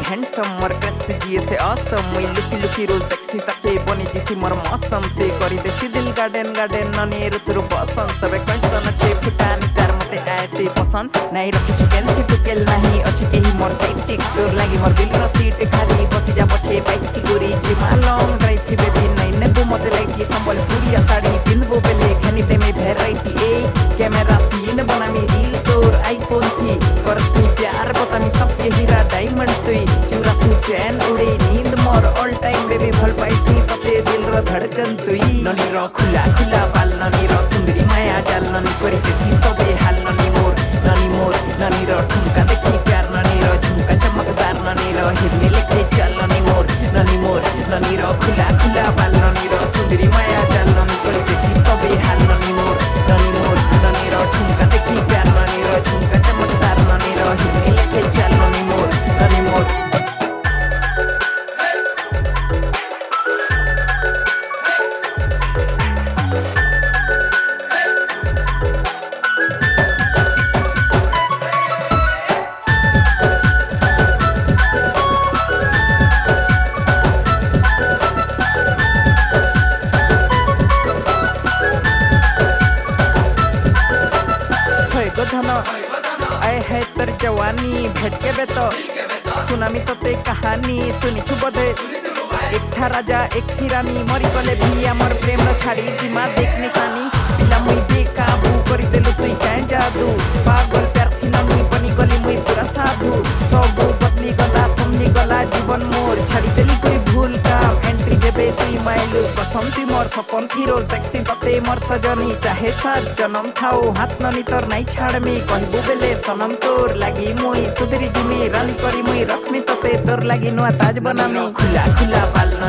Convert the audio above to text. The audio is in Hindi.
हैंडसम मोर क्रश जिए से असम मुई लुकी लुकी रोज देखसी ताके बनी जिसी मोर मौसम से करी देसी दिल गार्डन गार्डन ननी ऋतुर बसंत सबे क्वेश्चन अच्छे फुटानी तार मते ऐसे पसंद नहीं रखी चिकन सी टुकेल नहीं अच्छे केही मोर साइड चिक तोर लागी मोर दिल रा सीट खाली बसी जा पछे बाइक थी गोरी जिमा लॉन्ग ड्राइव थी बेबी नहीं ने बु मते लागी संबलपुरी साड़ी पिंदबो बेले खनी दे में वैरायटी ए कैमरा तीन बना मी रील तोर आईफोन थी करसी प्यार बतामी सबके हीरा डायमंड तुई चूरा सु चैन उड़े नींद मोर ऑल टाइम बेबी भल पाइसी तते दिल रो धड़कन तुई ननी रो खुला खुला बाल ननी रो सुंदरी माया जाल ननी करी केसी तबे हाल ननी मोर ननी रो ठुमका देखी प्यार ननी रो झुमका चमकदार ननी रो हिरनी लेके चल ननी मोर ननी रो खुला खुला बाल ननी रो सुंदरी माया जाल ननी करी केसी तबे हाल ननी मोर ननी रो ठुमका देखी प्यार ननी रो झुमका चमकदार ननी रो हिरनी लेके चल ननी मोर आए है तर जवानी भेट के बेतो सुनामी तोते कहानी सुनी छु बोधे एक था राजा एक थी रानी मरी गले भी आमर प्रेम न छाड़ी जिमा देख निशानी पिला मुई बेकाबू करी देलु तुई काय जादू पागल प्यार थी ननी बनी गली मुई पूरा साधु सब बदली गला समझी गला जीवन मोर छाड़ी देली कोई भूल काम एंट्री जेबे तुई माइलु बसंती मोर सपन थी रोज देखसी तते मोर सजनी चाहे सात जन्म थाओ हाथ ननी तोर नहीं छाड़ मी कहबू बेले सनम तोर लागी मुई सुधरी जिमी राली करी मुई रखमी तते तोर लागी नुआ ताज बनामी खुला खुला बाल